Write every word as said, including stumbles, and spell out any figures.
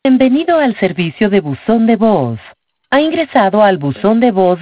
Bienvenido al servicio de buzón de voz. Ha ingresado al buzón de voz